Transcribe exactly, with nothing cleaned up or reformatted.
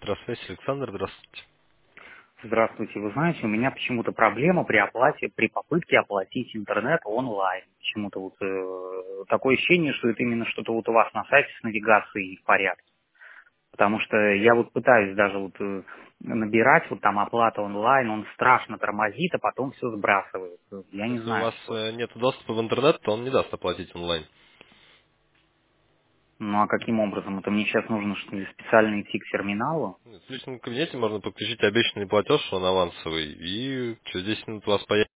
Интерфейс Александр, здравствуйте. Здравствуйте. Вы знаете, у меня почему-то проблема при оплате, при попытке оплатить интернет онлайн. Почему-то вот э, такое ощущение, что это именно что-то вот у вас на сайте с навигацией в порядке. Потому что я вот пытаюсь даже вот э, набирать вот там оплата онлайн, он страшно тормозит, а потом все сбрасывает. Я не Если у знаю, вас что. э, нет доступа в интернет, то он не даст оплатить онлайн. Ну а каким образом? Это мне сейчас нужно что ли специально идти к терминалу? В личном кабинете можно подключить обещанный платеж, он авансовый, и через десять минут у вас появится